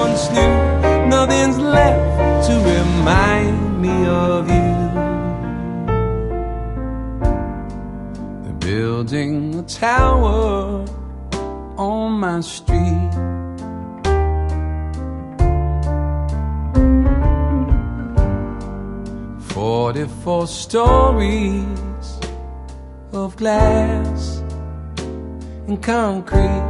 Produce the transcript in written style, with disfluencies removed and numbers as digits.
once knew. Nothing's left to remind me of you. They're building a tower on my street. 44 stories of glass and concrete.